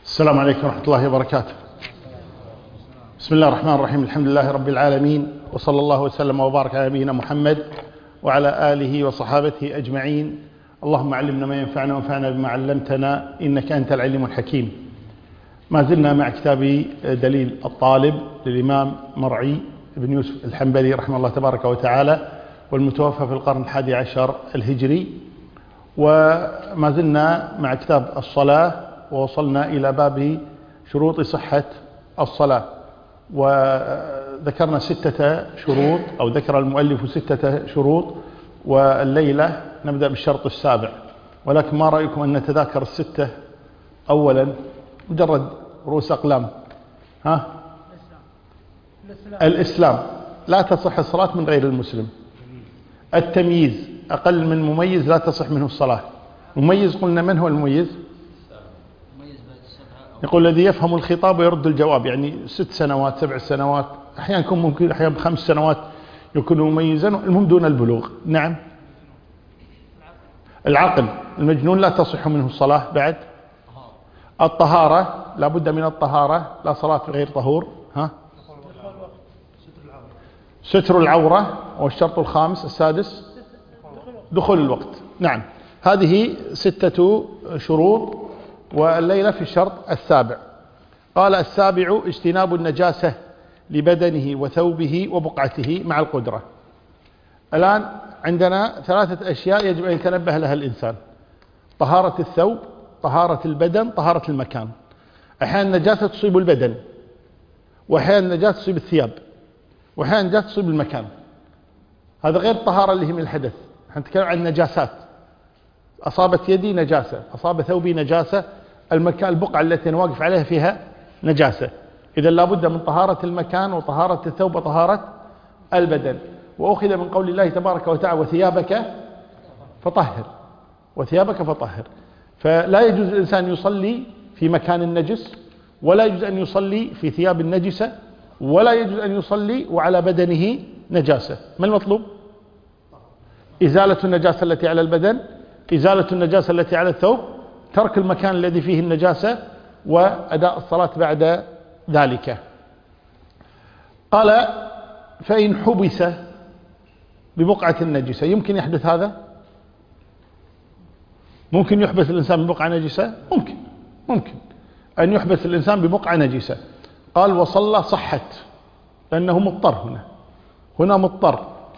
السلام عليكم ورحمة الله وبركاته. بسم الله الرحمن الرحيم. الحمد لله رب العالمين، وصلى الله وسلم وبارك على نبينا محمد وعلى آله وصحابته أجمعين. اللهم علمنا ما ينفعنا وانفعنا بما علمتنا، إنك أنت العليم الحكيم. ما زلنا مع كتاب دليل الطالب للإمام مرعي بن يوسف الحنبلي رحمه الله تبارك وتعالى، والمتوفى في القرن 11 الهجري. وما زلنا مع كتاب الصلاة، ووصلنا إلى باب شروط صحة الصلاة، وذكرنا 6 شروط، أو ذكر المؤلف 6 شروط، والليلة نبدأ بالشرط السابع. ولكن ما رأيكم أن نتذاكر 6 أولا، مجرد رؤوس أقلام؟ الإسلام، لا تصح الصلاة من غير المسلم. التمييز، أقل من مميز لا تصح منه الصلاة. مميز قلنا من هو المميز؟ يقول الذي يفهم الخطاب ويرد الجواب، يعني 6 سنوات 7 سنوات، أحيانا يكون ممكن أحيانا ب5 سنوات يكون مميزا، المهم دون البلوغ. نعم. العقل، المجنون لا تصح منه الصلاة. بعد الطهارة، لا بد من الطهارة، لا صلاة غير طهور. ستر العورة، والشرط الخامس السادس دخول الوقت. نعم، هذه 6 شروط، والليلة في الشرط السابع. قال: السابع اجتناب النجاسة لبدنه وثوبه وبقعته مع القدرة. الآن عندنا 3 أشياء يجب أن يتنبه لها الإنسان: طهارة الثوب، طهارة البدن، طهارة المكان. أحيانا النجاسة تصيب البدن، وأحيانا النجاسة تصيب الثياب، وأحيانا النجاسة تصيب المكان. هذا غير الطهارة اللي هي من الحدث. نتكلم عن النجاسات. أصابت يدي نجاسة، أصاب ثوبي نجاسة، المكان البقعة التي أنا واقف عليها فيها نجاسة. إذا لابد من طهارة المكان وطهارة الثوب وطهارة البدن. وأخذ من قول الله تبارك وتعالى: وثيابك فطهر، وثيابك فطهر. فلا يجوز الإنسان يصلي في مكان النجس، ولا يجوز أن يصلي في ثياب النجسة، ولا يجوز أن يصلي وعلى بدنه نجاسة. ما المطلوب؟ إزالة النجاسة التي على البدن، إزالة النجاسة التي على الثوب، ترك المكان الذي فيه النجاسة، وأداء الصلاة بعد ذلك. قال: فإن حبس ببقعة النجسة، يمكن يحدث هذا؟ ممكن يحبس الإنسان ببقعة نجسة؟ ممكن أن يحبس الإنسان ببقعة نجسة. قال: وصلى صحت، لأنه مضطر. هنا مضطر،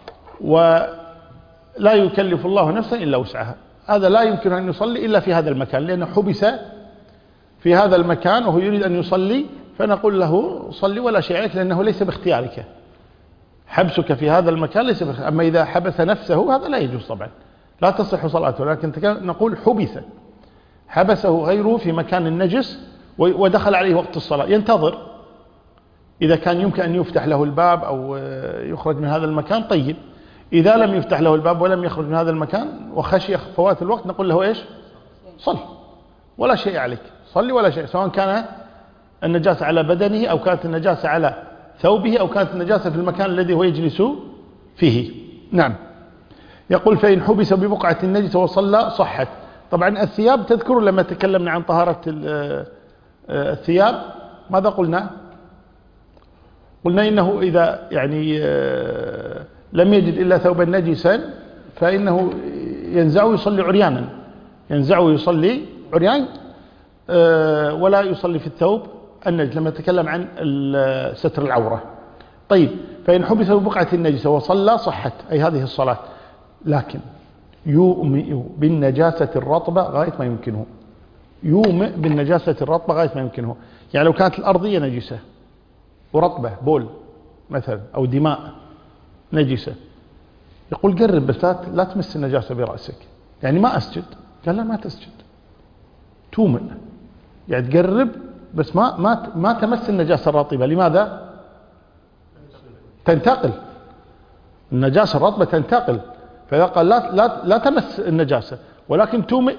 ولا يكلف الله نفسا إلا وسعها. هذا لا يمكن أن يصلي إلا في هذا المكان، لأنه حبس في هذا المكان وهو يريد أن يصلي، فنقول له صلي ولا شيء عليك، لأنه ليس باختيارك. حبسك في هذا المكان ليس باختيارك. أما إذا حبس نفسه هذا لا يجوز طبعا، لا تصح صلاته. لكن نقول حبسه غيره في مكان النجس ودخل عليه وقت الصلاة، ينتظر. إذا كان يمكن أن يفتح له الباب أو يخرج من هذا المكان، طيب. إذا لم يفتح له الباب ولم يخرج من هذا المكان وخشي فوات الوقت، نقول له إيش؟ صل ولا شيء عليك، صلي ولا شيء، سواء كان النجاسة على بدنه، أو كانت النجاسة على ثوبه، أو كانت النجاسة في المكان الذي هو يجلس فيه. نعم. يقول: فإن حبس ببقعة النجس وصلى صحت. طبعا الثياب، تذكروا لما تكلمنا عن طهارة الثياب ماذا قلنا؟ قلنا إنه إذا يعني لم يجد إلا ثوبا نجسا فإنه ينزعه يصلي عريانا، ينزعه يصلي عريان، ولا يصلي في الثوب النجس، لما تكلم عن ستر العورة. طيب، فإن حبس ببقعة النجسة وصلى صحت، أي هذه الصلاة، لكن يومئ بالنجاسة الرطبة غاية ما يمكنه. يومئ بالنجاسة الرطبة غاية ما يمكنه. يعني لو كانت الأرضية نجسة ورطبة، بول مثلا أو دماء نجسة، يقول قرب بس لا تمس النجاسة برأسك. يعني ما أسجد؟ قال لا، ما تسجد، تومئ، يعني تقرب بس ما تمس النجاسة الرطبة. لماذا؟ تنتقل النجاسة الرطبة، تنتقل. فإذا قال لا تمس النجاسة، ولكن تومئ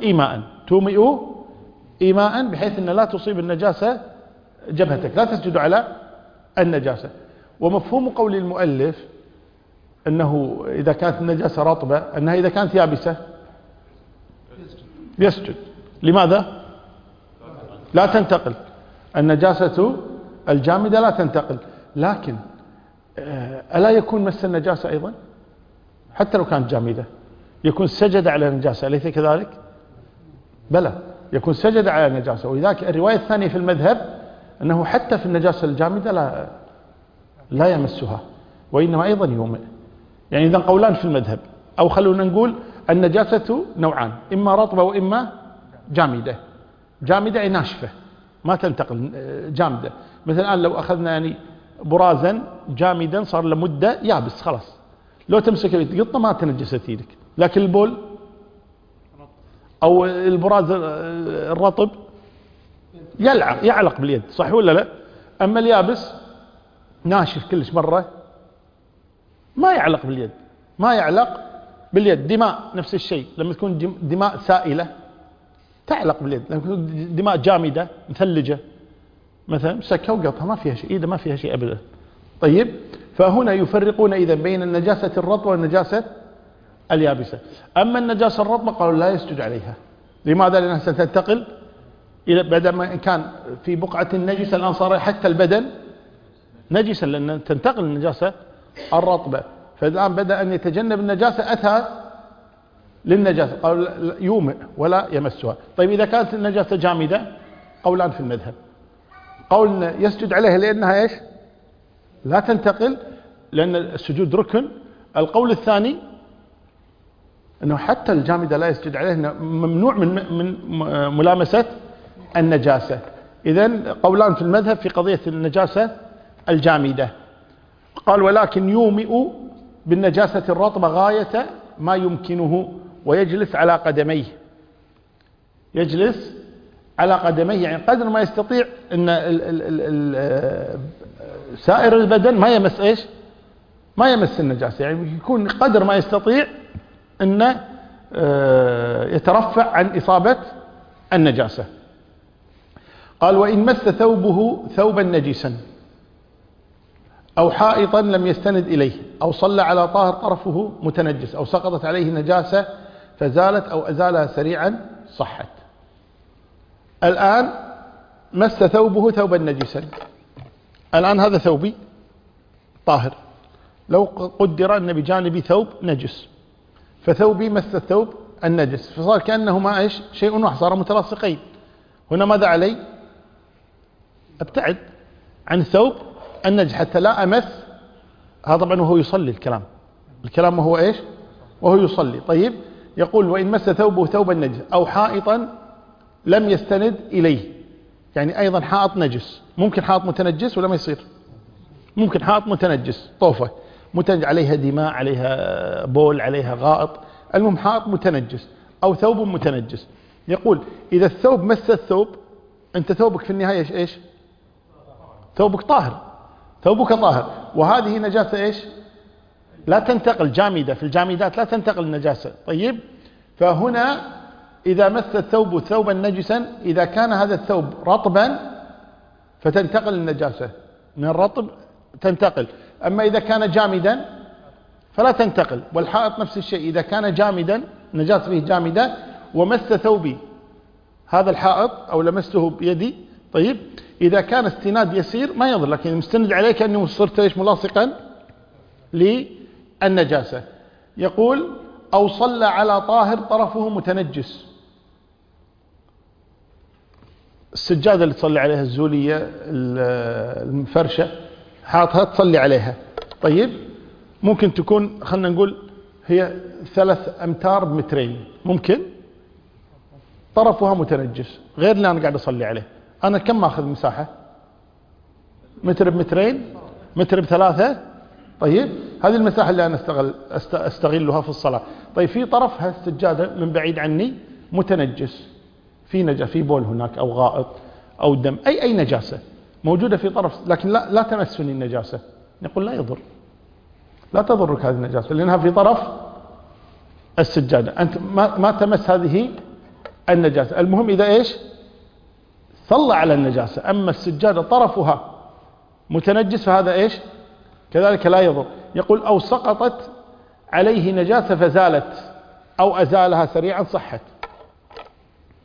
إيماء، بحيث أن لا تصيب النجاسة جبهتك، لا تسجد على النجاسة. ومفهوم قول المؤلف أنه إذا كانت النجاسة رطبة، أنها إذا كانت يابسة يسجد. لماذا؟ لا تنتقل، النجاسة الجامدة لا تنتقل. لكن ألا يكون مس النجاسة أيضا حتى لو كانت جامدة؟ يكون سجد على النجاسة، أليس كذلك؟ بلى، يكون سجد على النجاسة. ولذلك الرواية الثانية في المذهب أنه حتى في النجاسة الجامدة لا يمسها، وإنما أيضا يومئ. يعني إذا قولان في المذهب، أو خلونا نقول النجاسة نوعان، إما رطبة وإما جامدة. جامدة أي ناشفة ما تنتقل، جامدة. مثل الآن لو أخذنا يعني برازا جامدا صار لمدة يابس خلاص، لو تمسك قطة ما تنجست يدك. لكن البول أو البراز الرطب يعلق باليد، صح ولا لا؟ أما اليابس ناشف كلش مرة ما يعلق باليد، ما يعلق باليد. دماء نفس الشيء، لما تكون دماء سائلة تعلق باليد، لما تكون دماء جامدة مثلجة مثلا سكة وقطها ما فيها شيء، إذا ما فيها شيء أبدا. طيب، فهنا يفرقون إذا بين النجاسة الرطبة والنجاسة اليابسة. أما النجاسة الرطبة قالوا لا يسجد عليها. لماذا؟ لأنها ستنتقل إلى بدل ما كان في بقعة النجسة الآن صار حتى البدن نجسا، لأن تنتقل النجاسة الرطبة. فالآن بدأ أن يتجنب النجاسة، أتى للنجاسة، قالوا يومئ ولا يمسها. طيب إذا كانت النجاسة جامدة قولان في المذهب، قول يسجد عليها لأنها إيش؟ لا تنتقل، لأن السجود ركن. القول الثاني أنه حتى الجامدة لا يسجد عليها، أنه ممنوع من ملامسة النجاسة. إذن قولان في المذهب في قضية النجاسة الجامدة. قال ولكن يومئ بالنجاسة الرطبة غاية ما يمكنه ويجلس على قدميه. يجلس على قدميه يعني قدر ما يستطيع أن سائر البدن ما يمس إيش؟ ما يمس النجاسة، يعني يكون قدر ما يستطيع أن يترفع عن إصابة النجاسة. قال وإن مس ثوبه ثوبا نجسا أو حائطا لم يستند إليه أو صلى على طاهر طرفه متنجس أو سقطت عليه نجاسة فزالت أو أزالها سريعا صحت. الآن مس ثوبه ثوبا نجسا، الآن هذا ثوبي طاهر، لو قدر أن بجانبي ثوب نجس، فثوبي مس الثوب النجس، فصار كأنهما إيش؟ شيء واحد، صار متلاصقين. هنا ماذا علي؟ ابتعد عن الثوب النجس حتى لا أمس. هذا طبعا وهو يصلي، الكلام وهو إيش؟ وهو يصلي. طيب، يقول وإن مس ثوبه ثوبا نجس أو حائطا لم يستند إليه، يعني أيضا حائط نجس. ممكن حائط متنجس ولا ما يصير؟ ممكن حائط متنجس، طوفة متنجس عليها دماء، عليها بول، عليها غائط، المهم حائط متنجس أو ثوب متنجس. يقول إذا الثوب مس الثوب، أنت ثوبك في النهاية إيش؟ ثوبك طاهر، ثوبك طاهر، وهذه نجاسة إيش؟ لا تنتقل، جامدة، في الجامدات لا تنتقل النجاسة. طيب، فهنا إذا مس الثوب ثوبا نجسا، إذا كان هذا الثوب رطبا فتنتقل النجاسة من الرطب تنتقل. أما إذا كان جامدا فلا تنتقل. والحائط نفس الشيء، إذا كان جامدا نجاسة فيه جامدة ومس ثوبي هذا الحائط أو لمسته بيدي، طيب إذا كان استناد يسير ما يضر، لكن مستند عليه كأنه صرت إيش؟ ملاصقا للنجاسة. يقول أو صلى على طاهر طرفه متنجس، السجادة اللي تصلي عليها الزولية المفرشة حاطها تصلي عليها، طيب ممكن تكون خلنا نقول هي 3 أمتار بمترين، ممكن طرفها متنجس غير اللي أنا قاعد أصلي عليه. أنا كم أخذ مساحة؟ متر بمترين، متر ب3. طيب هذه المساحة اللي أنا أستغلها في الصلاة. طيب في طرفها السجادة من بعيد عني متنجس، في بول هناك أو غائط أو دم، أي نجاسة موجودة في طرف، لكن لا تمسني النجاسة. نقول لا يضر، لا تضرك هذه النجاسة لأنها في طرف السجادة، أنت ما تمس هذه النجاسة. المهم إذا إيش؟ صلى على النجاسة. أما السجادة طرفها متنجس فهذا إيش؟ كذلك لا يضر. يقول أو سقطت عليه نجاسة فزالت أو أزالها سريعا صحت.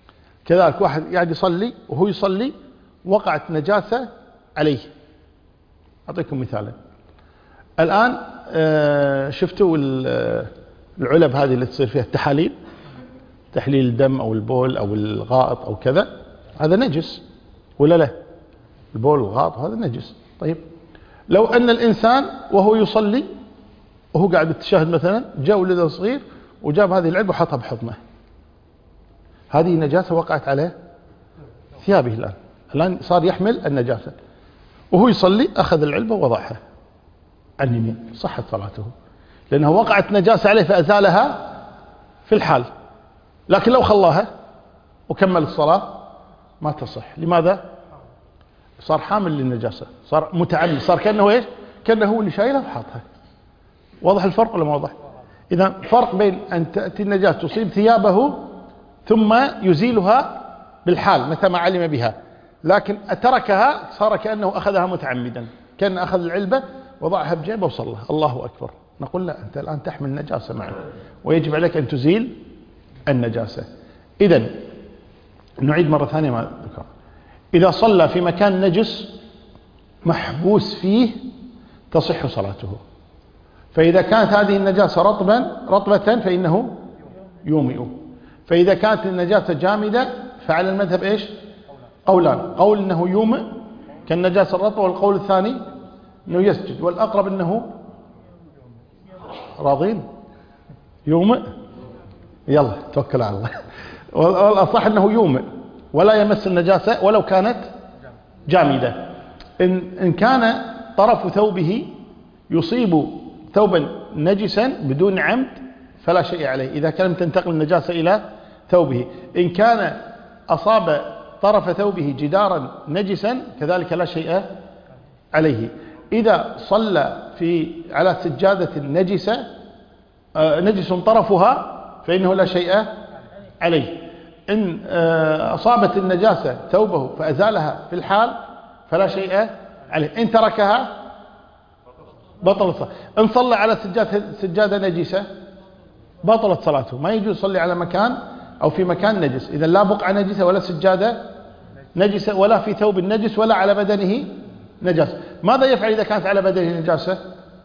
كذلك واحد قاعد يصلي وهو يصلي وقعت نجاسة عليه. أعطيكم مثالا. الآن شفتوا العلب هذه اللي تصير فيها التحاليل، تحليل الدم أو البول أو الغائط أو كذا، هذا نجس ولا لا؟ البول والغائط هذا نجس. طيب لو أن الإنسان وهو يصلي وهو قاعد بالتشهد مثلا جاء ولده صغير وجاب هذه العلبة وحطها بحضنه، هذه نجاسة وقعت على ثيابه. الآن صار يحمل النجاسة وهو يصلي، أخذ العلبة ووضعها عن اليمين، صحت صلاته لأنها وقعت نجاسة عليه فأزالها في الحال. لكن لو خلاها وكمل الصلاة ما تصح. لماذا؟ صار حامل للنجاسة، صار متعمد، صار كأنه إيش؟ كأنه هو اللي شايلها وحاطها. واضح الفرق ولا ما واضح؟ إذا فرق بين أن تأتي النجاسة تصيب ثيابه ثم يزيلها بالحال متى ما علم بها، لكن تركها صار كأنه أخذها متعمدا، كأن أخذ العلبة وضعها بجيبه وصلى. الله أكبر. نقول لا، أنت الآن تحمل نجاسة معك ويجب عليك أن تزيل النجاسة. إذن نعيد مرة ثانية ما ذكر. إذا صلى في مكان نجس محبوس فيه تصح صلاته. فإذا كانت هذه النجاسة رطبة فإنه يومئ. فإذا كانت النجاسة جامدة فعلى المذهب إيش؟ قولان، قول أنه يومئ كالنجاسة الرطبة، والقول الثاني أنه يسجد، والأقرب أنه راضين يومئ. يلا توكل على الله. والأصح أنه يومئ ولا يمس النجاسة ولو كانت جامدة. إن كان طرف ثوبه يصيب ثوبا نجسا بدون عمد فلا شيء عليه، إذا كان تنتقل النجاسة إلى ثوبه. إن كان أصاب طرف ثوبه جدارا نجسا كذلك لا شيء عليه. إذا صلى على سجادة نجسة نجس طرفها فإنه لا شيء عليه. إن أصابت النجاسة ثوبه فأزالها في الحال فلا شيء عليه. إن تركها بطلت صلاته. إن صلى على سجادة نجسة بطلت صلاته. ما يجوز يصلي على مكان أو في مكان نجس. إذا لا بقعة نجسة ولا سجادة نجسة ولا في ثوب نجس ولا على بدنه نجاسة. ماذا يفعل إذا كانت على بدنه نجاسة؟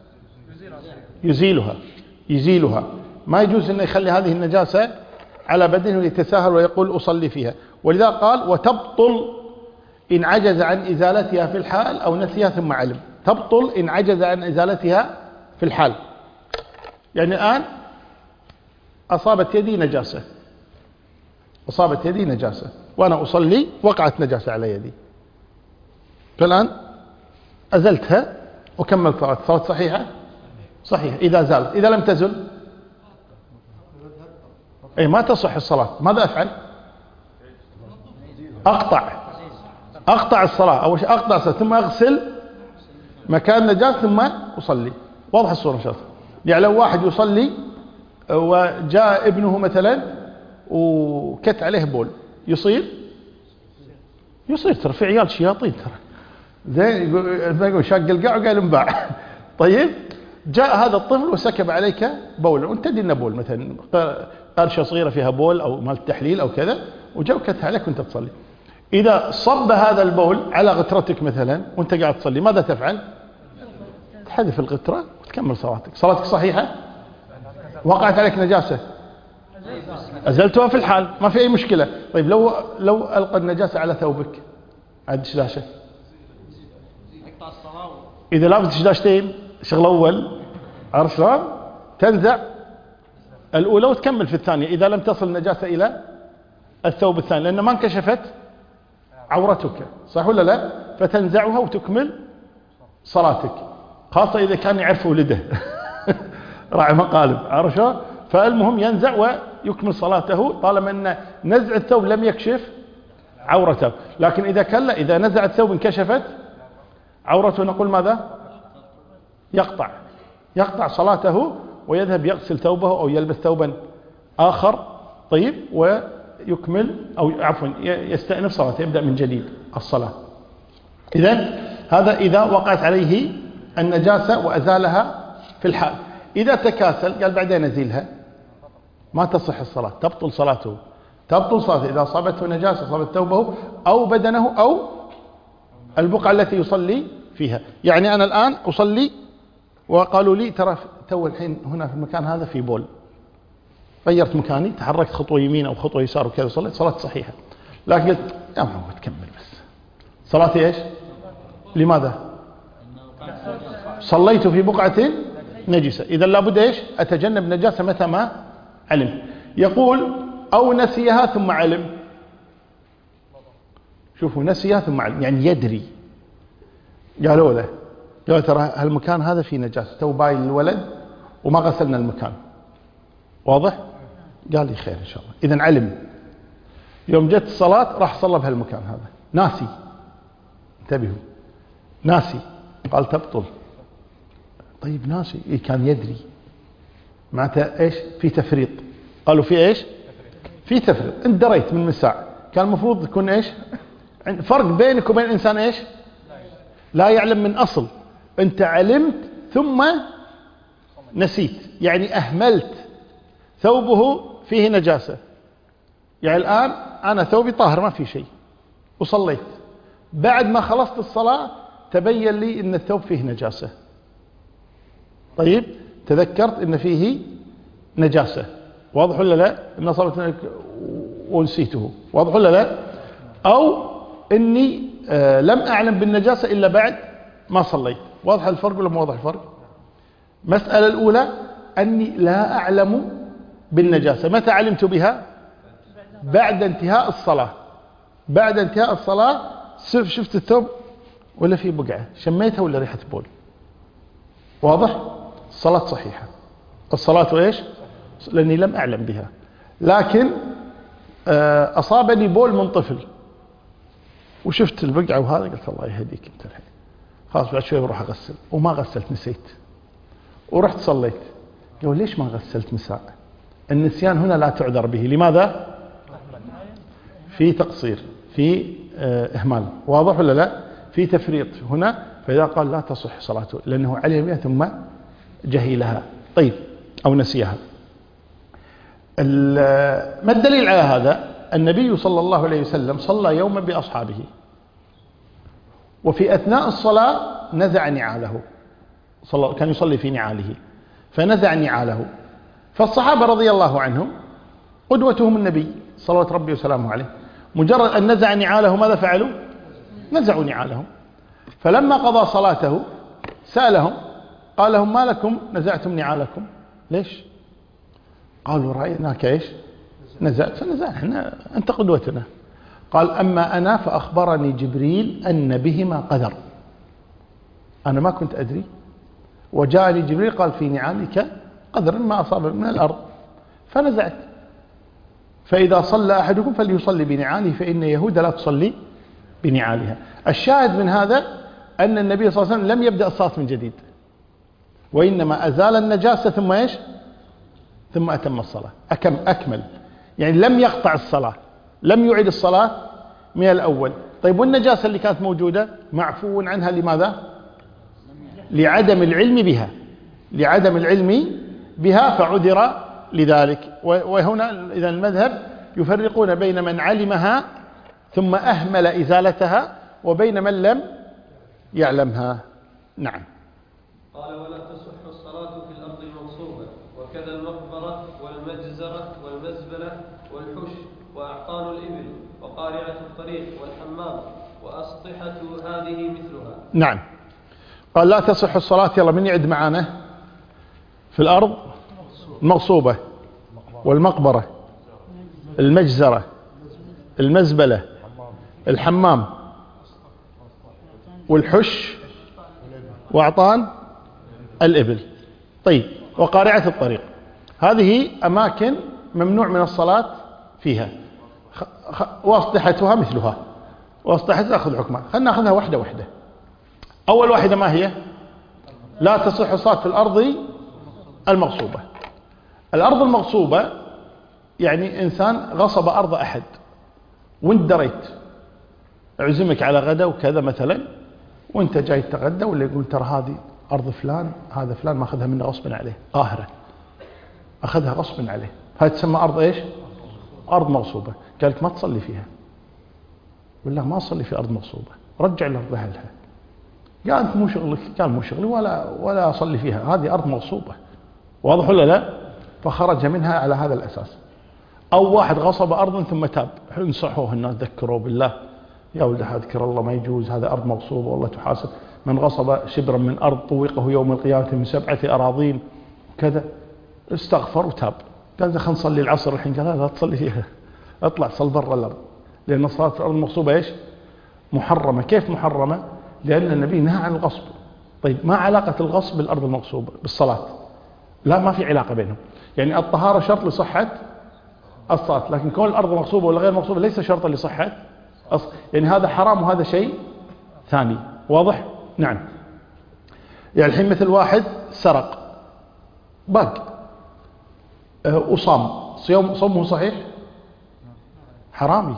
يزيلها. ما يجوز أن يخلي هذه النجاسة على بدنه ليتساهل ويقول أصلي فيها. ولذا قال وتبطل إن عجز عن إزالتها في الحال أو نسيها ثم علم. تبطل إن عجز عن إزالتها في الحال. يعني الآن أصابت يدي نجاسة وأنا أصلي وقعت نجاسة على يدي، فالآن أزلتها وكملت صلاة صحيحة؟ صحيحة إذا زالت. إذا لم تزل ما تصح الصلاة. ماذا أفعل؟ أقطع الصلاة. أول شيء أقطع الصلاة ثم أغسل مكان نجاس ثم أصلي. واضح الصورة إن شاء الله. يعني لو واحد يصلي وجاء ابنه مثلا وكت عليه بول يصير ترى في عيال شياطين ترى زين يقول شاق القاع وقال انباع. طيب جاء هذا الطفل وسكب عليك بول وانت تدري انه بول، مثلا قرشه صغيره فيها بول او مال التحليل او كذا، وجاء وكت عليك وانت تصلي. اذا صب هذا البول على غترتك مثلا وانت قاعد تصلي ماذا تفعل؟ تحذف الغتره وتكمل صلاتك. صلاتك صحيحه. وقعت عليك نجاسه أزلتها في الحال ما في أي مشكلة. طيب لو ألقى النجاسة على ثوبك عاد دشداشة، إذا لابس دشداشتين شغل أول عرف شلون؟ تنزع الأولى وتكمل في الثانية إذا لم تصل النجاسة إلى الثوب الثاني، لأن ما انكشفت عورتك صح ولا لا؟ فتنزعها وتكمل صلاتك، خاصة إذا كان يعرف ولده راعي مقالب عرف شلون؟ فالمهم ينزع ويكمل صلاته طالما أن نزع الثوب لم يكشف عورته. لكن إذا نزع الثوب انكشفت عورته نقول ماذا؟ يقطع صلاته ويذهب يغسل ثوبه أو يلبس ثوبا آخر طيب ويكمل أو عفوا يستأنف صلاته، يبدأ من جديد الصلاة. إذن هذا إذا وقعت عليه النجاسة وأزالها في الحال. إذا تكاسل قال بعدين أزيلها ما تصح الصلاة، تبطل صلاته. تبطل صلاته إذا أصابته نجاسة أصابت ثوبه أو بدنه أو البقعة التي يصلي فيها. يعني أنا الآن أصلي وقالوا لي ترى تو الحين هنا في المكان هذا في بول، غيرت مكاني، تحركت خطوة يمين أو خطوة يسار وكذا، صليت صلاة صحيحة. لكن قلت يا محمد تكمل بس صلاتي إيش؟ لماذا؟ صليت في بقعة نجسة، إذا لابد إيش؟ أتجنب نجاسة متى ما علم. يقول أو نسيها ثم علم. شوفوا نسيها ثم علم، يعني يدري. قالوا له قالوا ترى هالمكان هذا فيه نجاسة، تو باين الولد وما غسلنا المكان، واضح؟ قال لي خير إن شاء الله. إذن علم، يوم جت الصلاة راح صلى بهالمكان هذا، ناسي، انتبهوا، ناسي، قال تبطل. طيب ناسي، إيه كان يدري، معناته إيش؟ في تفريط. قالوا في إيش؟ في تفريط. انت دريت من مساع، كان المفروض يكون إيش؟ فرق بينك وبين إنسان إيش؟ لا يعلم من أصل. أنت علمت ثم نسيت، يعني أهملت. ثوبه فيه نجاسة، يعني الآن أنا ثوبي طاهر ما في شيء وصليت، بعد ما خلصت الصلاة تبين لي أن الثوب فيه نجاسة. طيب تذكرت أن فيه نجاسة، واضح ولا لا؟ أن صلت ونسيته، واضح ولا لا؟ أو أني لم أعلم بالنجاسة إلا بعد ما صليت. واضح الفرق ولا مو واضح الفرق؟ مسألة الأولى أني لا أعلم بالنجاسة، متى علمت بها؟ بعد انتهاء الصلاة. بعد انتهاء الصلاة شفت الثوب ولا في بقعة، شميتها ولا ريحة بول، واضح؟ الصلاة صحيحة، الصلاة إيش؟ لأني لم أعلم بها. لكن أصابني بول من طفل وشفت البقعة وهذا، قلت الله يهديك انت الحين، خلاص بعد شوي بروح أغسل، وما غسلت، نسيت ورحت صليت. قال ليش ما غسلت مساء؟ النسيان هنا لا تعذر به. لماذا؟ في تقصير، في إهمال، واضح ولا لا؟ في تفريط هنا. فإذا قال لا تصح صلاته لأنه علم بها ثم جهلها، طيب، أو نسيها. ما الدليل على هذا؟ النبي صلى الله عليه وسلم صلى يوما بأصحابه، وفي أثناء الصلاة نزع نعاله، كان يصلي في نعاله فنزع نعاله. فالصحابة رضي الله عنهم قدوتهم النبي صلوات ربي وسلامه عليه، مجرد أن نزع نعاله ماذا فعلوا؟ نزعوا نعالهم. فلما قضى صلاته سألهم قال لهم ما لكم نزعتم نعالكم؟ ليش؟ قالوا رأيناك إيش؟ نزعت. فنزعنا، أنت قدوتنا. قال أما أنا فأخبرني جبريل أن بهما قدر، أنا ما كنت أدري، وجاءني جبريل قال في نعالك قدر ما أصاب من الأرض فنزعت. فإذا صلى أحدكم فليصلي بنعاله فإن يهود لا تصلي بنعالها. الشاهد من هذا أن النبي صلى الله عليه وسلم لم يبدأ الصلاة من جديد، وإنما أزال النجاسة ثم إيش؟ ثم أتم الصلاة، أكمل، يعني لم يقطع الصلاة، لم يعيد الصلاة من الأول. طيب والنجاسة اللي كانت موجودة معفو عنها، لماذا؟ لعدم العلم بها، لعدم العلم بها فعذر لذلك. وهنا إذا المذهب يفرقون بين من علمها ثم أهمل إزالتها وبين من لم يعلمها. نعم. قال ولا تصح الصلاة في الأرض المغصوبة، وكذا المقبرة والمجزرة والمزبلة والحش وأعطان الإبل وقارعة الطريق والحمام وأسطحة هذه مثلها. نعم. قال لا تصح الصلاة، يلا من يعد معانا؟ في الأرض المغصوبة والمقبرة المجزرة المزبلة الحمام والحش وأعطان الإبل. طيب، وقارعة الطريق، هذه أماكن ممنوع من الصلاة فيها. وأسطحتها مثلها، وأسطحتها أخذ حكمها. خلنا نأخذها واحدة واحدة. أول واحدة ما هي؟ لا تصح الصلاة في الأرض المغصوبة. الأرض المغصوبة يعني إنسان غصب أرض أحد وانت دريت، أعزمك على غدا وكذا مثلا، وانت جاي تتغدى ولا يقول ترى هذه أرض فلان، هذا فلان ما أخذها منه غصبا عليه، قاهرة أخذها غصبا عليه، هذه تسمى أرض إيش؟ أرض مغصوبة، قال لك ما تصلي فيها، ولا ما أصلي في أرض مغصوبة، رجع الأرض أهلها. قال أنت مو شغلك، قال مو شغلي ولا أصلي فيها، هذه أرض مغصوبة. واضح ولا لا؟ فخرج منها على هذا الأساس. أو واحد غصب أرضا ثم تاب، انصحوه الناس، ذكروا بالله يا ولد اذكر الله، ما يجوز، هذا أرض مغصوبة والله تحاسب، من غصب شبرا من أرض طوقه يوم القيامة من 7 أراضين كذا. استغفر وتاب. قال خلينا نصلي العصر الحين، قال لا تصلي فيها، اطلع صل برا الأرض، لأن صلاة الأرض المغصوبة إيش؟ محرمة. كيف محرمة؟ لأن النبي نهى عن الغصب. طيب ما علاقة الغصب بالأرض المغصوبة بالصلاة؟ لا، ما في علاقة بينهم. يعني الطهارة شرط لصحة الصلاة، لكن كون الأرض مغصوبة ولا غير مغصوبة ليس شرطا لصحة يعني هذا حرام وهذا شيء ثاني. واضح؟ نعم. يعني الحين مثل واحد سرق باق وصام، صومه صحيح؟ حرامي.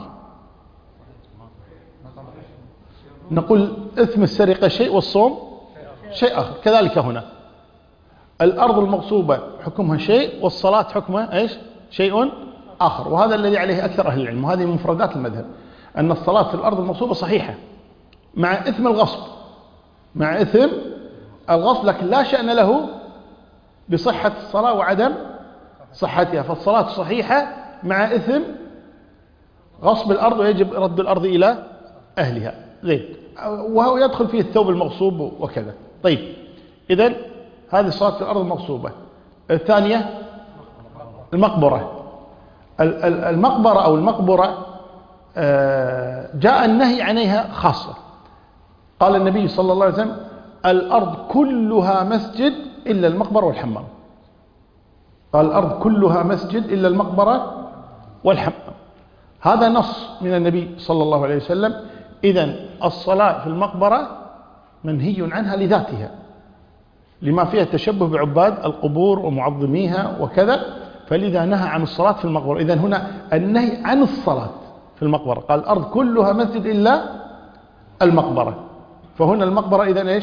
نقول إثم السرقة شيء والصوم شيء آخر. كذلك هنا الأرض المغصوبة حكمها شيء والصلاة حكمها إيش؟ شيء آخر. وهذا الذي عليه أكثر أهل العلم، وهذه من مفردات المذهب، أن الصلاة في الأرض المغصوبة صحيحة مع إثم الغصب، مع إثم الغصب، لكن لا شأن له بصحة الصلاة وعدم صحتها. فالصلاة صحيحة مع إثم غصب الأرض، ويجب رد الأرض إلى أهلها. زين. وهو يدخل فيه الثوب المغصوب وكذا. طيب إذن هذه صلاة في الأرض المغصوبة. الثانية المقبرة. المقبرة أو المقبرة جاء النهي عنها خاصة. قال النبي صلى الله عليه وسلم الأرض كلها مسجد إلا المقبرة والحمام. قال الأرض كلها مسجد إلا المقبرة والحمام. هذا نص من النبي صلى الله عليه وسلم. إذن الصلاة في المقبرة منهي عنها لذاتها، لما فيها التشبه بعباد القبور ومعظميها وكذا، فلذا نهى عن الصلاة في المقبرة. إذن هنا النهي عن الصلاة في المقبرة. قال الأرض كلها مسجد إلا المقبرة. فهنا المقبرة إذن إيش؟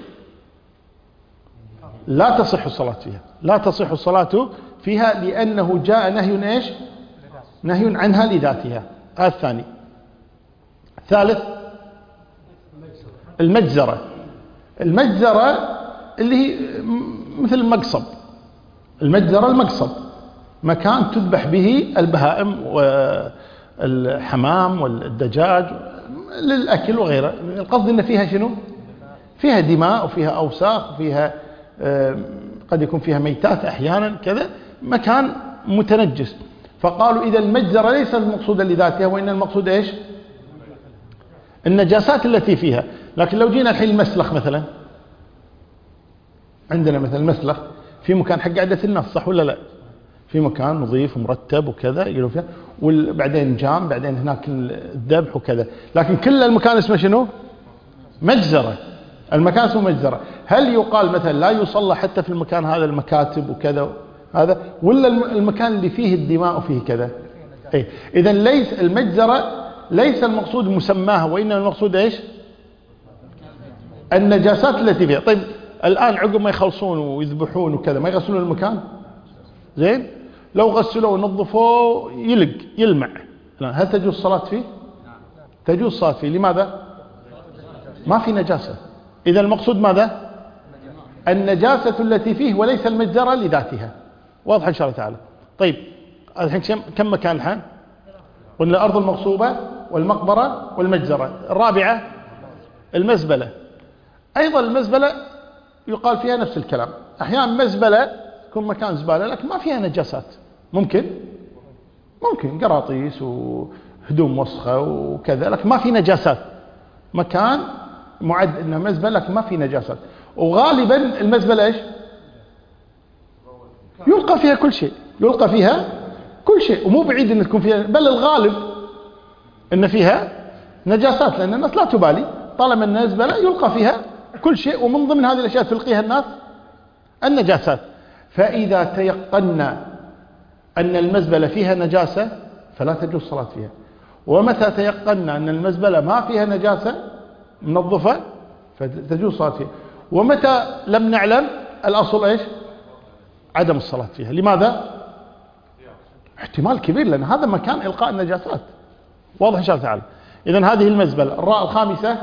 لا تصح الصلاة فيها، لا تصح الصلاة فيها، لأنه جاء نهي إيش؟ نهي عنها لذاتها. هذا الثاني. ثالث المجزرة. المجزرة اللي هي مثل المقصب. المجزرة المقصب مكان تذبح به البهائم والحمام والدجاج للأكل وغيره. القصد إن فيها شنو؟ فيها دماء وفيها أوساخ وفيها قد يكون فيها ميتات أحيانا كذا، مكان متنجس. فقالوا إذا المجزرة ليس المقصودة لذاتها، وإن المقصود إيش؟ النجاسات التي فيها. لكن لو جينا الحين المسلخ مثلا، عندنا مثلا المسلخ في مكان حق قعدة الناس، صح ولا لا؟ في مكان نظيف ومرتب وكذا يقولوا فيها، وبعدين جام، بعدين هناك الذبح وكذا، لكن كل المكان اسمه شنو؟ مجزرة. المكان اسمه مجزرة. هل يقال مثلا لا يصلى حتى في المكان هذا المكاتب وكذا هذا، ولا المكان اللي فيه الدماء وفيه كذا؟ اي. اذا ليس المجزرة ليس المقصود مسماها، وإنما المقصود ايش؟ النجاسات التي فيها. طيب الآن عقب ما يخلصون ويذبحون وكذا ما يغسلون المكان؟ زين. لو غسلوا ونظفوا يلمع، هل تجوز الصلاة فيه؟ تجوز الصلاة فيه. لماذا؟ ما في نجاسة. إذا المقصود ماذا؟ النجاسة التي فيه، وليس المجزرة لذاتها. واضح إن شاء الله تعالى. طيب الحين كم مكان الحين؟ قلنا الأرض المغصوبة والمقبرة والمجزرة. الرابعة المزبلة. أيضا المزبلة يقال فيها نفس الكلام. أحيانا مزبلة يكون مكان زبالة لكن ما فيها نجاسات، ممكن قراطيس وهدوم وسخة وكذا، لكن ما في نجاسات. مكان معد إنه مزبلة لكن ما في نجاسات. وغالبا المزبلة إيش؟ يلقى فيها كل شيء، يلقى فيها كل شيء، ومو بعيد أن تكون فيها، بل الغالب أن فيها نجاسات، لأن الناس لا تبالي طالما أن المزبلة يلقى فيها كل شيء، ومن ضمن هذه الأشياء تلقيها الناس النجاسات. فإذا تيقنا أن المزبلة فيها نجاسة فلا تجوز الصلاة فيها. ومتى تيقنا أن المزبلة ما فيها نجاسة منظفة فتجوز الصلاة فيها. ومتى لم نعلم، الأصل إيش؟ عدم الصلاة فيها. لماذا؟ احتمال كبير، لأن هذا مكان إلقاء النجاسات، واضح إن شاء الله تعالى. إذن هذه المزبلة. الراء الخامسة